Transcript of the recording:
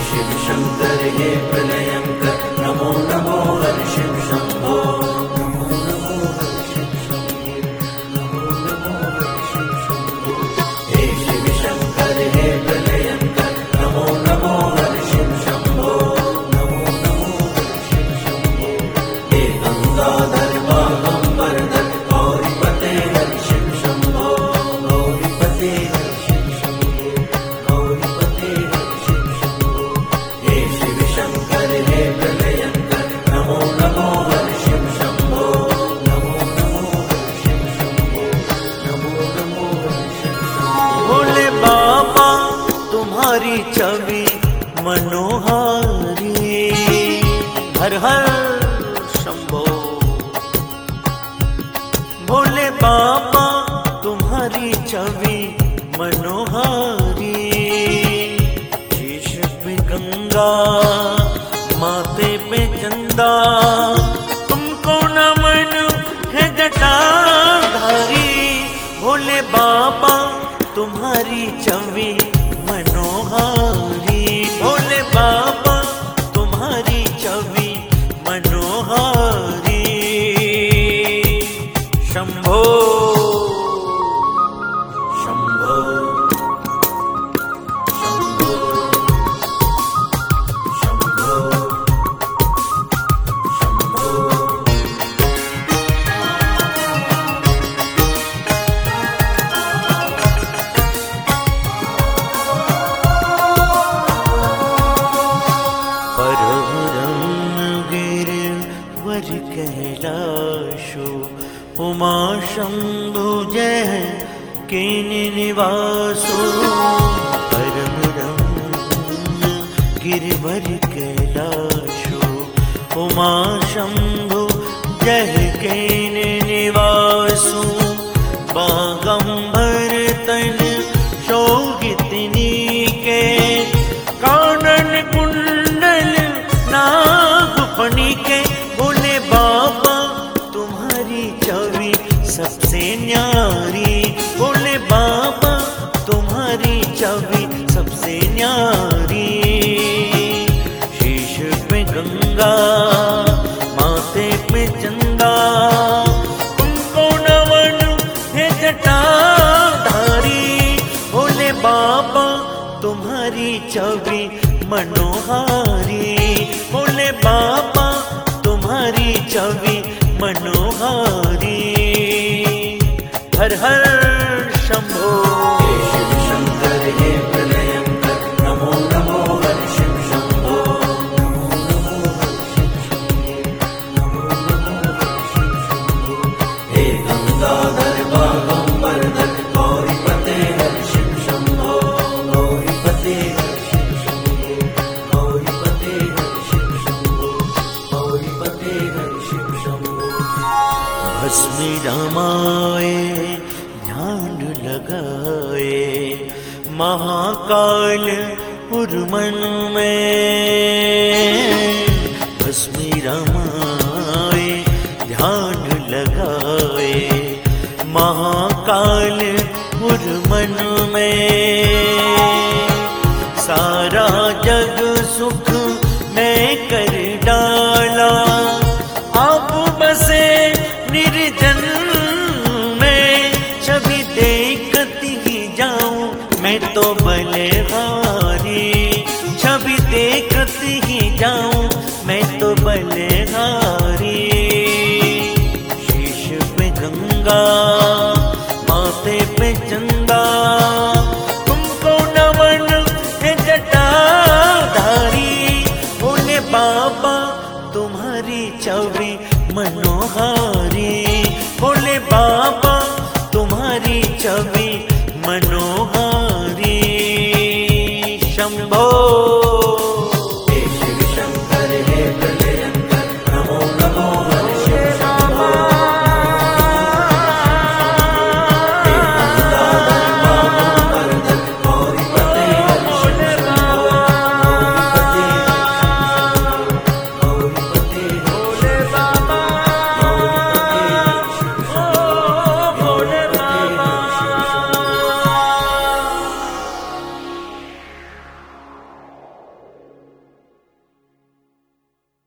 शिव शंकर हे प्रलयंकर नमो नमो हर शिव शंभो नमो नमो हर शिव शंभो नमो नमो हर शिव शंभो हे शिव शंकर हे प्रलयंकर नमो नमो हर शिव शंभो नमो नमो हर शिव शंभो हे गंगाधर बागंबरधर गौरीपते हर शिव शंभो गौरीपते हर शिव शंभो गौरीपते हर शिव शंभो हे शिव शंकर हे प्रलयंकर नमो नमो हर शिव शंभो नमो नमो हर शिव शंभो नमो नमो हर शिव शंभो। भोले बाबा तुम्हारी छवि मनोहारी, हर हर शंभो। भोले बाबा तुम्हारी छवि मनोहारी, शीश पे गंगा माथे पे चंदा, तुमको नमन है जटाधारी। भोले बाबा तुम्हारी छवि मनोहारी, भोले बाबा तुम्हारी छवि मनोहारी। शंभो शंभो शंभो शंभो शंभो। गिरिवर कैलाशो उमा शंभु जय कीन निवासो। परम रम्य गिरिवर कैलाशो उमा शंभु जय कीन निवासो। बागंबर तन शोभितनी के कानन कुंडल नागफणी के। भोले बाबा तुम्हारी छवि सबसे न्यारी, भोले बाबा तुम्हारी छवि सबसे न्यारी। शीश पे गंगा माथे पे चंदा, तुमको नमन है जटाधारी। भोले बाबा तुम्हारी छवि मनोहारी, भोले बाबा तुम्हारी छवि मनोहारी। हर हर शंभो हे शिव शंकर हे प्रलयंकर नमो नमो हर शिव शंभो नमो नमो हर शिव शंभो नमो नमो हर शिव शंभो हे गंगाधर बागंबरधर गौरीपते हर शिव शंभो गौरीपते हर शिव शंभो गौरीपते हर शिव शंभो गौरीपते हर शिव शंभो। भस्मी रामाए ध्यान लगाए, महाकाल उर्मन में। भस्मी रामाए ध्यान लगाए, महाकाल उर्मन में। सारा जग सुख में कर डाला, आप बसे निर्जन में। छवि देखती ही जाऊं मैं तो बलिहारी, छवि देखती ही जाऊं मैं तो बलिहारी। शीश पे गंगा